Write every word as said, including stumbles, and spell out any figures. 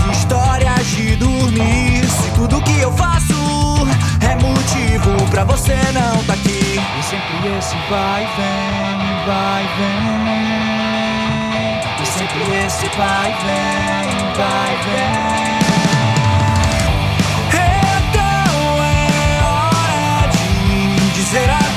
histórias de dormir. Se tudo que eu faço é motivo pra você não tá aqui. E sempre esse vai e vem, vai e vem. E sempre esse vai e vem, vai e vem. Então é hora de dizer a